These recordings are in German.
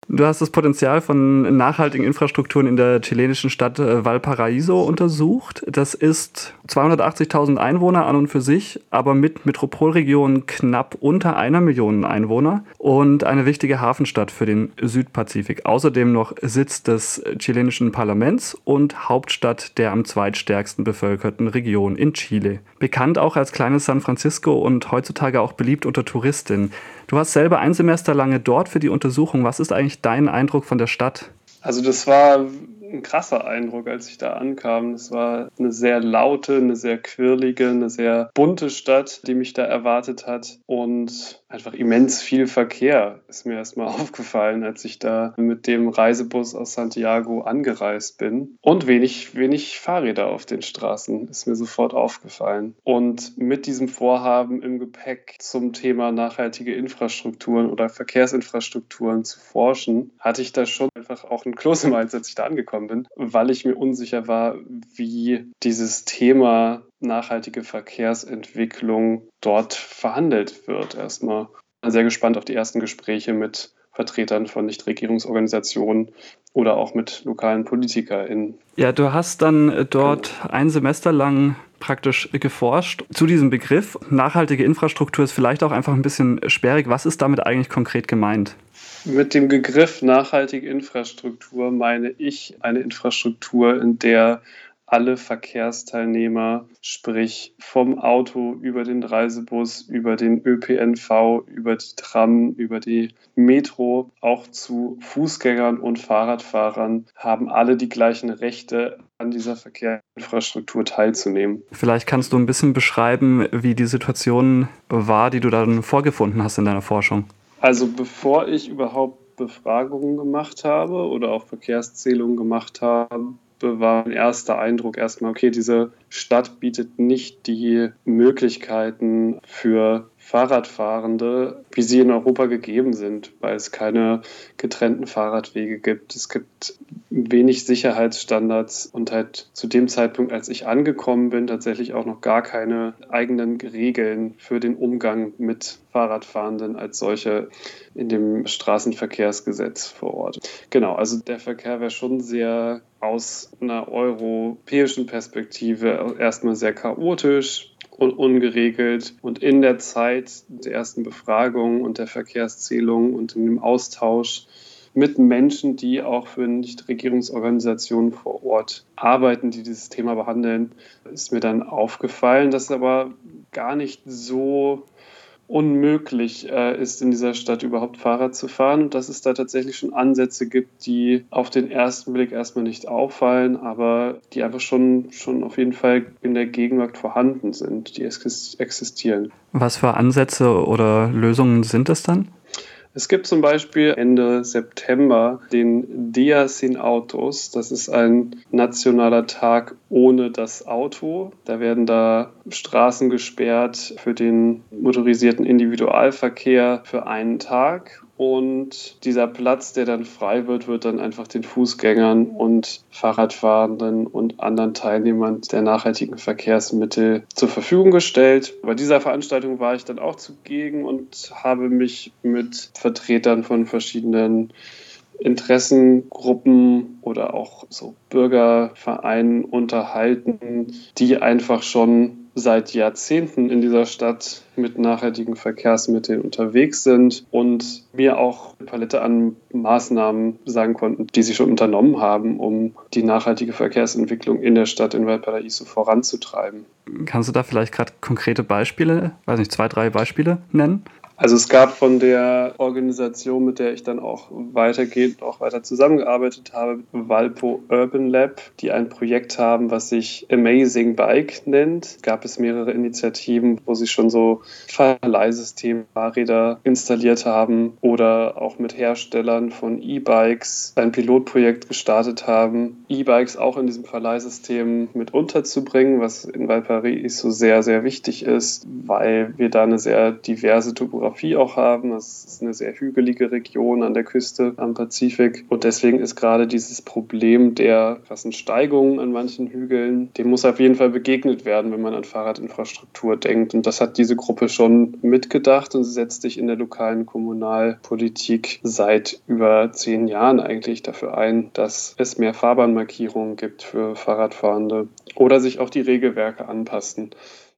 Du hast das Potenzial von nachhaltigen Infrastrukturen in der chilenischen Stadt Valparaíso untersucht. Das ist 280.000 Einwohner an und für sich, aber mit Metropolregionen knapp unter 1 Million Einwohner und eine wichtige Hafenstadt für den Südpazifik. Außerdem noch Sitz des chilenischen Parlaments und Hauptstadt der am zweitstärksten bevölkerten Region in Chile. Bekannt auch als kleines San Francisco und heutzutage auch beliebt unter Touristinnen. Du warst selber ein Semester lange dort für die Untersuchung. Was ist eigentlich dein Eindruck von der Stadt? Also das war ein krasser Eindruck, als ich da ankam. Es war eine sehr laute, eine sehr quirlige, eine sehr bunte Stadt, die mich da erwartet hat. Und einfach immens viel Verkehr ist mir erstmal aufgefallen, als ich da mit dem Reisebus aus Santiago angereist bin. Und wenig Fahrräder auf den Straßen ist mir sofort aufgefallen. Und mit diesem Vorhaben im Gepäck zum Thema nachhaltige Infrastrukturen oder Verkehrsinfrastrukturen zu forschen, hatte ich da schon einfach auch ein Kloß im Hals, als ich da angekommen bin, weil ich mir unsicher war, wie dieses Thema nachhaltige Verkehrsentwicklung dort verhandelt wird. Erstmal sehr gespannt auf die ersten Gespräche mit Vertretern von Nichtregierungsorganisationen oder auch mit lokalen PolitikerInnen. Ja, du hast dann dort ein Semester lang praktisch geforscht zu diesem Begriff. Nachhaltige Infrastruktur ist vielleicht auch einfach ein bisschen sperrig. Was ist damit eigentlich konkret gemeint? Mit dem Begriff nachhaltige Infrastruktur meine ich eine Infrastruktur, in der alle Verkehrsteilnehmer, sprich vom Auto über den Reisebus, über den ÖPNV, über die Tram, über die Metro, auch zu Fußgängern und Fahrradfahrern, haben alle die gleichen Rechte, an dieser Verkehrsinfrastruktur teilzunehmen. Vielleicht kannst du ein bisschen beschreiben, wie die Situation war, die du dann vorgefunden hast in deiner Forschung. Also bevor ich überhaupt Befragungen gemacht habe oder auch Verkehrszählungen gemacht habe, war mein erster Eindruck erstmal, okay, diese Stadt bietet nicht die Möglichkeiten für Fahrradfahrende, wie sie in Europa gegeben sind, weil es keine getrennten Fahrradwege gibt. Es gibt wenig Sicherheitsstandards und halt zu dem Zeitpunkt, als ich angekommen bin, tatsächlich auch noch gar keine eigenen Regeln für den Umgang mit Fahrradfahrenden als solche in dem Straßenverkehrsgesetz vor Ort. Genau, also der Verkehr wäre schon sehr aus einer europäischen Perspektive erstmal sehr chaotisch und ungeregelt. Und in der Zeit der ersten Befragung und der Verkehrszählung und in dem Austausch mit Menschen, die auch für Nichtregierungsorganisationen vor Ort arbeiten, die dieses Thema behandeln, ist mir dann aufgefallen, dass aber gar nicht so unmöglich ist, in dieser Stadt überhaupt Fahrrad zu fahren und dass es da tatsächlich schon Ansätze gibt, die auf den ersten Blick erstmal nicht auffallen, aber die einfach schon auf jeden Fall in der Gegenwart vorhanden sind, die existieren. Was für Ansätze oder Lösungen sind es dann? Es gibt zum Beispiel Ende September den Dia Sin Autos. Das ist ein nationaler Tag ohne das Auto. Da werden da Straßen gesperrt für den motorisierten Individualverkehr für einen Tag. Und dieser Platz, der dann frei wird, wird dann einfach den Fußgängern und Fahrradfahrenden und anderen Teilnehmern der nachhaltigen Verkehrsmittel zur Verfügung gestellt. Bei dieser Veranstaltung war ich dann auch zugegen und habe mich mit Vertretern von verschiedenen Interessengruppen oder auch so Bürgervereinen unterhalten, die einfach schon seit Jahrzehnten in dieser Stadt mit nachhaltigen Verkehrsmitteln unterwegs sind und mir auch eine Palette an Maßnahmen sagen konnten, die sie schon unternommen haben, um die nachhaltige Verkehrsentwicklung in der Stadt in Valparaíso voranzutreiben. Kannst du da vielleicht gerade konkrete Beispiele, 2, 3 Beispiele nennen? Also es gab von der Organisation, mit der ich dann auch weiter zusammengearbeitet habe, Valpo Urban Lab, die ein Projekt haben, was sich Amazing Bike nennt. Gab es mehrere Initiativen, wo sie schon so Verleihsysteme, Fahrräder installiert haben oder auch mit Herstellern von E-Bikes ein Pilotprojekt gestartet haben, E-Bikes auch in diesem Verleihsystem mit unterzubringen, was in Valparaíso sehr, sehr wichtig ist, weil wir da eine sehr diverse Topografie Geografie auch haben. Das ist eine sehr hügelige Region an der Küste am Pazifik. Und deswegen ist gerade dieses Problem der krassen Steigungen an manchen Hügeln, dem muss auf jeden Fall begegnet werden, wenn man an Fahrradinfrastruktur denkt. Und das hat diese Gruppe schon mitgedacht und sie setzt sich in der lokalen Kommunalpolitik seit über 10 Jahren eigentlich dafür ein, dass es mehr Fahrbahnmarkierungen gibt für Fahrradfahrende oder sich auch die Regelwerke anpassen.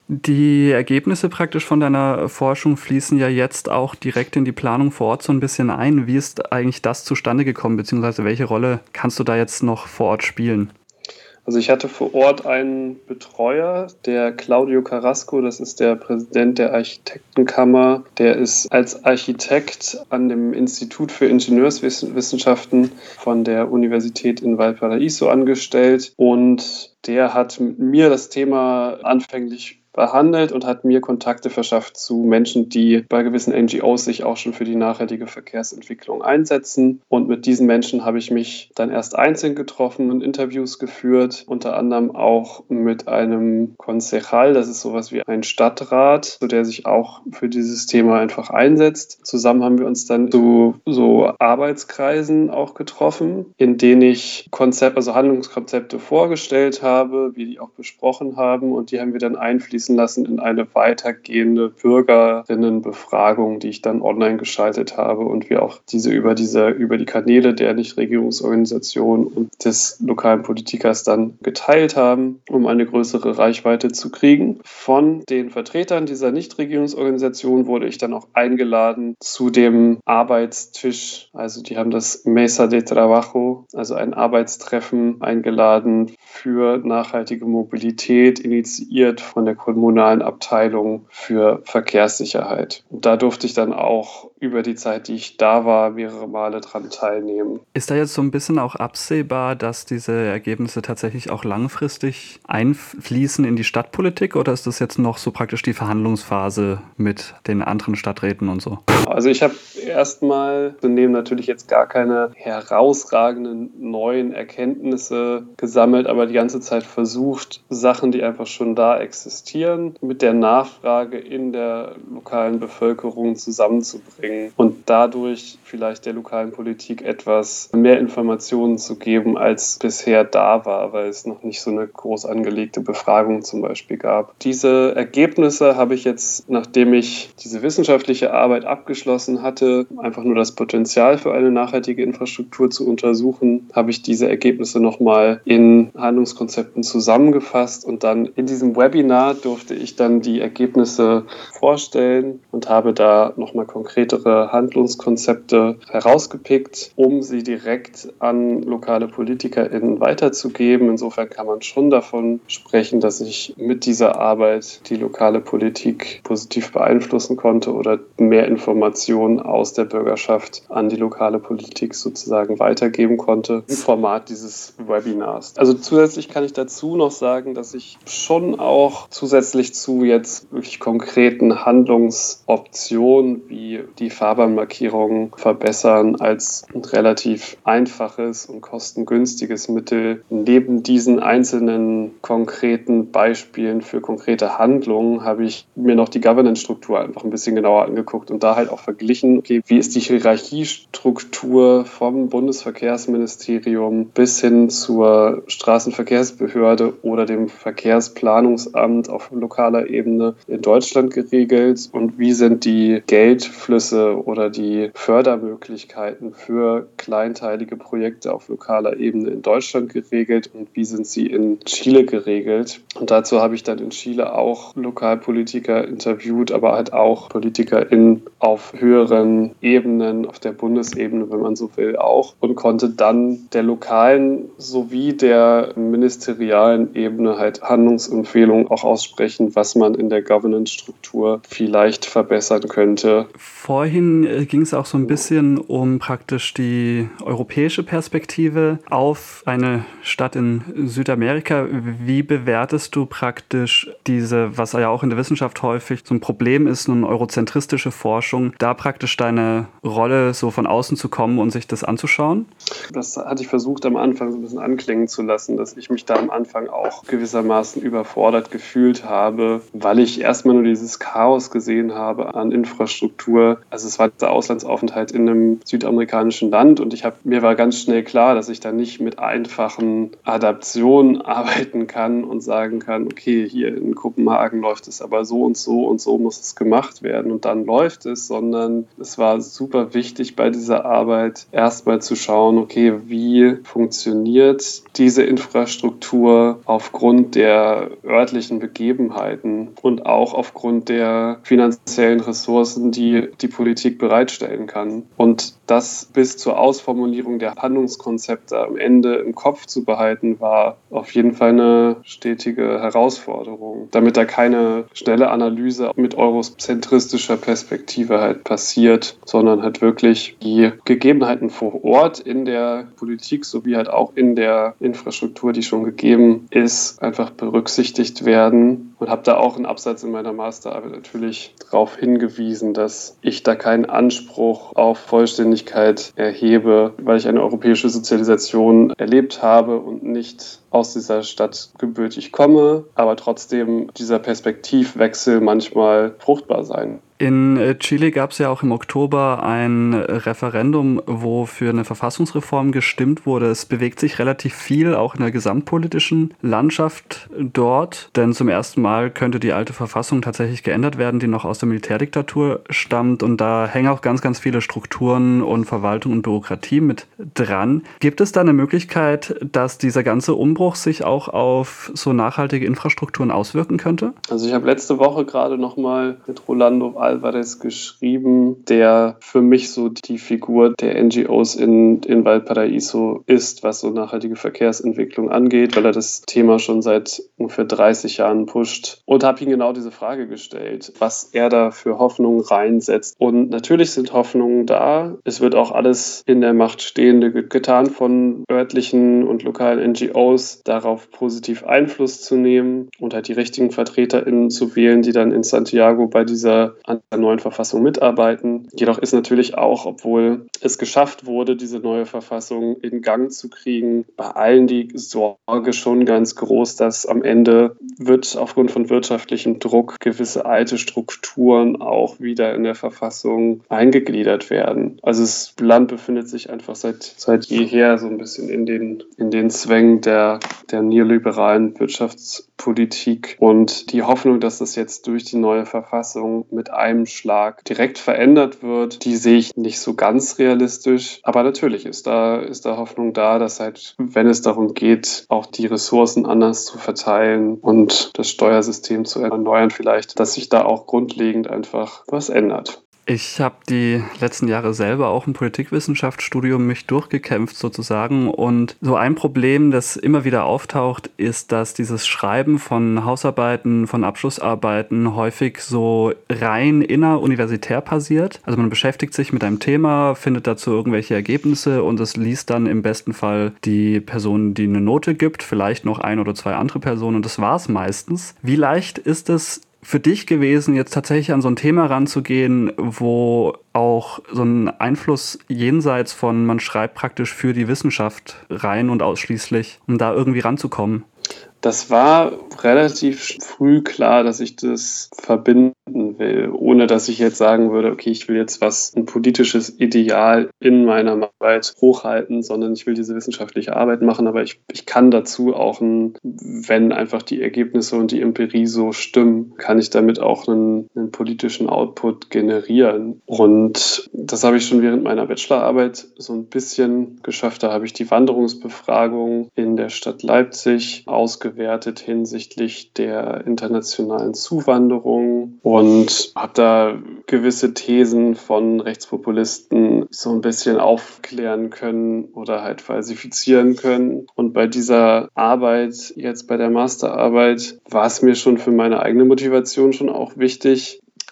Die Ergebnisse praktisch von deiner Forschung fließen ja jetzt auch direkt in die Planung vor Ort so ein bisschen ein. Wie ist eigentlich das zustande gekommen, beziehungsweise welche Rolle kannst du da jetzt noch vor Ort spielen? Also ich hatte vor Ort einen Betreuer, der Claudio Carrasco, das ist der Präsident der Architektenkammer. Der ist als Architekt an dem Institut für Ingenieurswissenschaften von der Universität in Valparaiso angestellt und der hat mit mir das Thema anfänglich behandelt und hat mir Kontakte verschafft zu Menschen, die bei gewissen NGOs sich auch schon für die nachhaltige Verkehrsentwicklung einsetzen. Und mit diesen Menschen habe ich mich dann erst einzeln getroffen und Interviews geführt, unter anderem auch mit einem Concejal, das ist sowas wie ein Stadtrat, der sich auch für dieses Thema einfach einsetzt. Zusammen haben wir uns dann zu so Arbeitskreisen auch getroffen, in denen ich Handlungskonzepte vorgestellt habe, wir die auch besprochen haben und die haben wir dann einfließen lassen in eine weitergehende Bürgerinnenbefragung, die ich dann online geschaltet habe und wir auch über die Kanäle der Nichtregierungsorganisation und des lokalen Politikers dann geteilt haben, um eine größere Reichweite zu kriegen. Von den Vertretern dieser Nichtregierungsorganisation wurde ich dann auch eingeladen zu dem Arbeitstisch. Also die haben das Mesa de Trabajo, also ein Arbeitstreffen eingeladen für nachhaltige Mobilität, initiiert von der kommunalen Abteilung für Verkehrssicherheit. Und da durfte ich dann auch über die Zeit, die ich da war, mehrere Male dran teilnehmen. Ist da jetzt so ein bisschen auch absehbar, dass diese Ergebnisse tatsächlich auch langfristig einfließen in die Stadtpolitik oder ist das jetzt noch so praktisch die Verhandlungsphase mit den anderen Stadträten und so? Also ich habe erstmal, wir nehmen natürlich jetzt gar keine herausragenden neuen Erkenntnisse gesammelt, aber die ganze Zeit versucht, Sachen, die einfach schon da existieren, mit der Nachfrage in der lokalen Bevölkerung zusammenzubringen und dadurch vielleicht der lokalen Politik etwas mehr Informationen zu geben, als bisher da war, weil es noch nicht so eine groß angelegte Befragung zum Beispiel gab. Diese Ergebnisse habe ich jetzt, nachdem ich diese wissenschaftliche Arbeit abgeschlossen hatte, einfach nur das Potenzial für eine nachhaltige Infrastruktur zu untersuchen, habe ich diese Ergebnisse nochmal in Handlungskonzepten zusammengefasst und dann in diesem Webinar durfte ich dann die Ergebnisse vorstellen und habe da nochmal konkretere Handlungskonzepte herausgepickt, um sie direkt an lokale PolitikerInnen weiterzugeben. Insofern kann man schon davon sprechen, dass ich mit dieser Arbeit die lokale Politik positiv beeinflussen konnte oder mehr Informationen aus der Bürgerschaft an die lokale Politik sozusagen weitergeben konnte im Format dieses Webinars. Also zusätzlich kann ich dazu noch sagen, dass ich schon auch zusätzlich zu jetzt wirklich konkreten Handlungsoptionen wie die Fahrbahnmarkierungen verbessern als ein relativ einfaches und kostengünstiges Mittel. Neben diesen einzelnen konkreten Beispielen für konkrete Handlungen habe ich mir noch die Governance-Struktur einfach ein bisschen genauer angeguckt und da halt auch verglichen, okay, wie ist die Hierarchiestruktur vom Bundesverkehrsministerium bis hin zur Straßenverkehrsbehörde oder dem Verkehrsplanungsamt auf lokaler Ebene in Deutschland geregelt und wie sind die Geldflüsse oder die Fördermöglichkeiten für kleinteilige Projekte auf lokaler Ebene in Deutschland geregelt und wie sind sie in Chile geregelt. Und dazu habe ich dann in Chile auch Lokalpolitiker interviewt, aber halt auch PolitikerInnen auf höheren Ebenen, auf der Bundesebene, wenn man so will, auch und konnte dann der lokalen sowie der ministerialen Ebene halt Handlungsempfehlungen auch aussprechen, was man in der Governance-Struktur vielleicht verbessern könnte. Vorhin ging es auch so ein bisschen um praktisch die europäische Perspektive auf eine Stadt in Südamerika. Wie bewertest du praktisch diese, was ja auch in der Wissenschaft häufig so ein Problem ist, eine eurozentristische Forschung, da praktisch deine Rolle so von außen zu kommen und sich das anzuschauen? Das hatte ich versucht am Anfang so ein bisschen anklingen zu lassen, dass ich mich da am Anfang auch gewissermaßen überfordert gefühlt habe, weil ich erstmal nur dieses Chaos gesehen habe an Infrastruktur. Also es war dieser Auslandsaufenthalt in einem südamerikanischen Land und mir war ganz schnell klar, dass ich da nicht mit einfachen Adaptionen arbeiten kann und sagen kann, okay, hier in Kopenhagen läuft es aber so und so muss es gemacht werden und dann läuft es, sondern es war super wichtig bei dieser Arbeit erstmal zu schauen, okay, wie funktioniert diese Infrastruktur aufgrund der örtlichen Begebenheiten und auch aufgrund der finanziellen Ressourcen, die die Politik bereitstellen kann. Und das bis zur Ausformulierung der Handlungskonzepte am Ende im Kopf zu behalten, war auf jeden Fall eine stetige Herausforderung, damit da keine schnelle Analyse mit eurozentristischer Perspektive halt passiert, sondern halt wirklich die Gegebenheiten vor Ort in der Politik sowie halt auch in der Infrastruktur, die schon gegeben ist, einfach berücksichtigt werden. Und habe da auch einen Absatz in meiner Masterarbeit natürlich darauf hingewiesen, dass ich da keinen Anspruch auf Vollständigkeit erhebe, weil ich eine europäische Sozialisation erlebt habe und nicht aus dieser Stadt gebürtig komme, aber trotzdem dieser Perspektivwechsel manchmal fruchtbar sein. In Chile gab es ja auch im Oktober ein Referendum, wo für eine Verfassungsreform gestimmt wurde. Es bewegt sich relativ viel, auch in der gesamtpolitischen Landschaft dort. Denn zum ersten Mal könnte die alte Verfassung tatsächlich geändert werden, die noch aus der Militärdiktatur stammt. Und da hängen auch ganz, ganz viele Strukturen und Verwaltung und Bürokratie mit dran. Gibt es da eine Möglichkeit, dass dieser ganze Umbruch sich auch auf so nachhaltige Infrastrukturen auswirken könnte? Also ich habe letzte Woche gerade nochmal mit Rolando Alvarez geschrieben, der für mich so die Figur der NGOs in Valparaíso ist, was so nachhaltige Verkehrsentwicklung angeht, weil er das Thema schon seit ungefähr 30 Jahren pusht, und habe ihm genau diese Frage gestellt, was er da für Hoffnungen reinsetzt. Und natürlich sind Hoffnungen da. Es wird auch alles in der Macht Stehende getan von örtlichen und lokalen NGOs, darauf positiv Einfluss zu nehmen und halt die richtigen VertreterInnen zu wählen, die dann in Santiago bei dieser an der neuen Verfassung mitarbeiten. Jedoch ist natürlich auch, obwohl es geschafft wurde, diese neue Verfassung in Gang zu kriegen, bei allen die Sorge schon ganz groß, dass am Ende wird aufgrund von wirtschaftlichem Druck gewisse alte Strukturen auch wieder in der Verfassung eingegliedert werden. Also das Land befindet sich einfach seit jeher so ein bisschen in den Zwängen der neoliberalen Wirtschaftspolitik, und die Hoffnung, dass das jetzt durch die neue Verfassung mit einem Schlag direkt verändert wird, die sehe ich nicht so ganz realistisch. Aber natürlich ist da Hoffnung da, dass halt, wenn es darum geht, auch die Ressourcen anders zu verteilen und das Steuersystem zu erneuern vielleicht, dass sich da auch grundlegend einfach was ändert. Ich habe die letzten Jahre selber auch im Politikwissenschaftsstudium mich durchgekämpft sozusagen, und so ein Problem, das immer wieder auftaucht, ist, dass dieses Schreiben von Hausarbeiten, von Abschlussarbeiten häufig so rein inneruniversitär passiert. Also man beschäftigt sich mit einem Thema, findet dazu irgendwelche Ergebnisse und es liest dann im besten Fall die Person, die eine Note gibt, vielleicht noch ein oder zwei andere Personen, und das war's meistens. Wie leicht ist es für dich gewesen, jetzt tatsächlich an so ein Thema ranzugehen, wo auch so ein Einfluss jenseits von, man schreibt praktisch für die Wissenschaft rein und ausschließlich, um da irgendwie ranzukommen? Das war relativ früh klar, dass ich das verbinden will, ohne dass ich jetzt sagen würde, okay, ich will jetzt ein politisches Ideal in meiner Arbeit hochhalten, sondern ich will diese wissenschaftliche Arbeit machen, aber ich kann dazu auch, wenn einfach die Ergebnisse und die Empirie so stimmen, kann ich damit auch einen politischen Output generieren. Und das habe ich schon während meiner Bachelorarbeit so ein bisschen geschafft. Da habe ich die Wanderungsbefragung in der Stadt Leipzig ausgewertet hinsichtlich der internationalen Zuwanderung und habe da gewisse Thesen von Rechtspopulisten so ein bisschen aufklären können oder halt falsifizieren können. Und bei dieser Arbeit, jetzt bei der Masterarbeit, war es mir schon für meine eigene Motivation schon auch wichtig,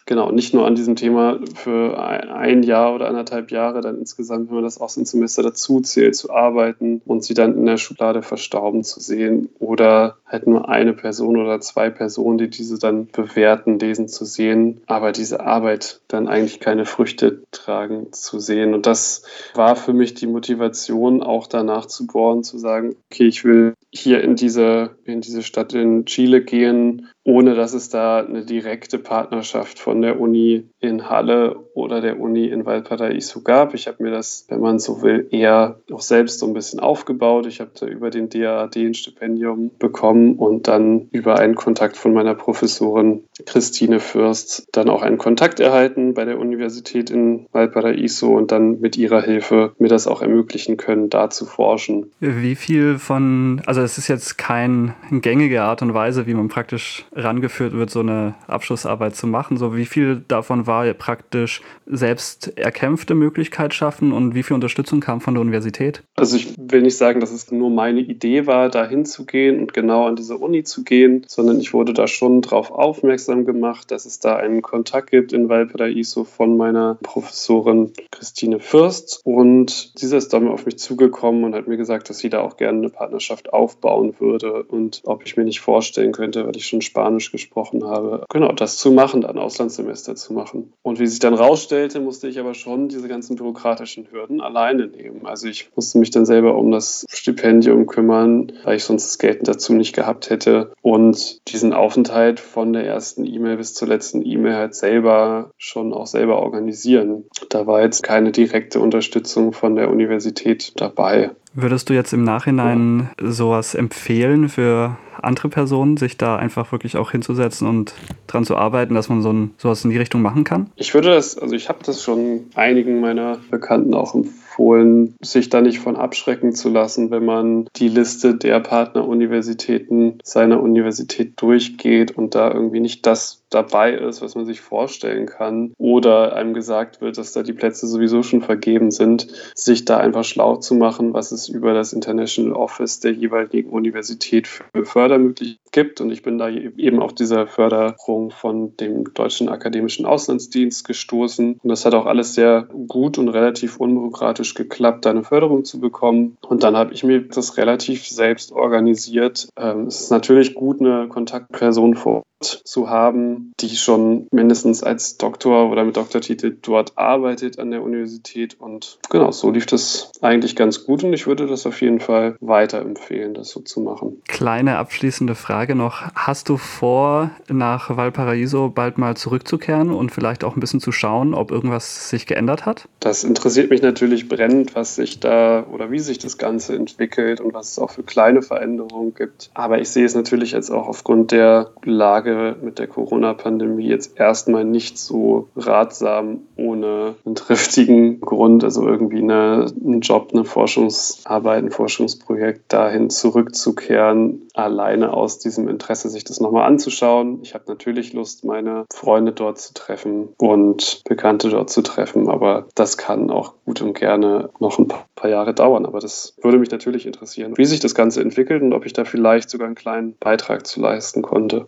genau, nicht nur an diesem Thema für ein Jahr oder 1,5 Jahre dann insgesamt, wenn man das Auslandssemester dazu zählt, zu arbeiten und sie dann in der Schublade verstauben zu sehen oder halt nur eine Person oder zwei Personen, die diese dann bewerten, lesen zu sehen, aber diese Arbeit dann eigentlich keine Früchte tragen zu sehen. Und das war für mich die Motivation, auch danach zu bohren, zu sagen, okay, ich will hier in diese Stadt in Chile gehen, ohne dass es da eine direkte Partnerschaft von der Uni in Halle oder der Uni in Valparaiso gab. Ich habe mir das, wenn man so will, eher auch selbst so ein bisschen aufgebaut. Ich habe da über den DAAD ein Stipendium bekommen und dann über einen Kontakt von meiner Professorin Christine Fürst dann auch einen Kontakt erhalten bei der Universität in Valparaiso und dann mit ihrer Hilfe mir das auch ermöglichen können, da zu forschen. Wie viel also es ist jetzt keine gängige Art und Weise, wie man praktisch rangeführt wird, so eine Abschlussarbeit zu machen. So wie viel davon war praktisch selbst erkämpfte Möglichkeit schaffen und wie viel Unterstützung kam von der Universität? Also ich will nicht sagen, dass es nur meine Idee war, da hinzugehen und genau an diese Uni zu gehen, sondern ich wurde da schon darauf aufmerksam gemacht, dass es da einen Kontakt gibt in Valparaiso von meiner Professorin Christine Fürst. Und diese ist dann auf mich zugekommen und hat mir gesagt, dass sie da auch gerne eine Partnerschaft aufbauen würde und ob ich mir nicht vorstellen könnte, weil ich schon Spanisch gesprochen habe, genau das zu machen, dann Auslandssemester zu machen. Und wie sich dann rausstellte, musste ich aber schon diese ganzen bürokratischen Hürden alleine nehmen. Also ich musste mich dann selber um das Stipendium kümmern, weil ich sonst das Geld dazu nicht gehabt hätte. Und diesen Aufenthalt von der ersten E-Mail bis zur letzten E-Mail halt selber organisieren. Da war jetzt keine direkte Unterstützung von der Universität dabei. Würdest du jetzt im Nachhinein sowas empfehlen für andere Personen, sich da einfach wirklich auch hinzusetzen und dran zu arbeiten, dass man sowas in die Richtung machen kann? Ich habe das schon einigen meiner Bekannten auch empfohlen, sich da nicht von abschrecken zu lassen, wenn man die Liste der Partneruniversitäten seiner Universität durchgeht und da irgendwie nicht das dabei ist, was man sich vorstellen kann, oder einem gesagt wird, dass da die Plätze sowieso schon vergeben sind, sich da einfach schlau zu machen, was es über das International Office der jeweiligen Universität für Fördermöglichkeiten gibt. Und ich bin da eben auf dieser Förderung von dem Deutschen Akademischen Auslandsdienst gestoßen. Und das hat auch alles sehr gut und relativ unbürokratisch geklappt, da eine Förderung zu bekommen. Und dann habe ich mir das relativ selbst organisiert. Es ist natürlich gut, eine Kontaktperson vor Ort zu haben, die schon mindestens als Doktor oder mit Doktortitel dort arbeitet an der Universität. Und genau, so lief das eigentlich ganz gut und ich würde das auf jeden Fall weiterempfehlen, das so zu machen. Kleine abschließende Frage noch. Hast du vor, nach Valparaiso bald mal zurückzukehren und vielleicht auch ein bisschen zu schauen, ob irgendwas sich geändert hat? Das interessiert mich natürlich brennend, was sich da oder wie sich das Ganze entwickelt und was es auch für kleine Veränderungen gibt. Aber ich sehe es natürlich jetzt auch aufgrund der Lage mit der Corona-Pandemie jetzt erstmal nicht so ratsam, ohne einen triftigen Grund, also irgendwie einen Job, eine Forschungsarbeit, ein Forschungsprojekt dahin zurückzukehren, alleine aus diesem Interesse, sich das nochmal anzuschauen. Ich habe natürlich Lust, meine Freunde dort zu treffen und Bekannte dort zu treffen, aber das kann auch gut und gerne noch ein paar Jahre dauern. Aber das würde mich natürlich interessieren, wie sich das Ganze entwickelt und ob ich da vielleicht sogar einen kleinen Beitrag zu leisten konnte.